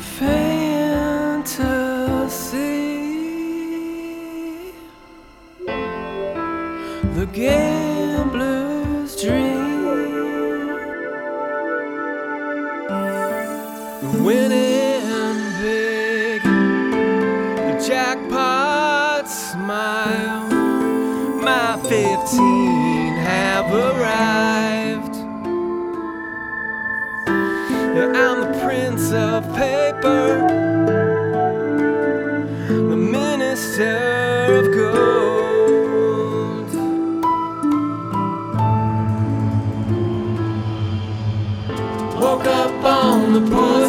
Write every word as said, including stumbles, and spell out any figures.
fantasy, the gambler's dream, winning big, the jackpot smile. My fifteen have arrived. I'm the prince of paper, the minister of gold. Woke up on the board.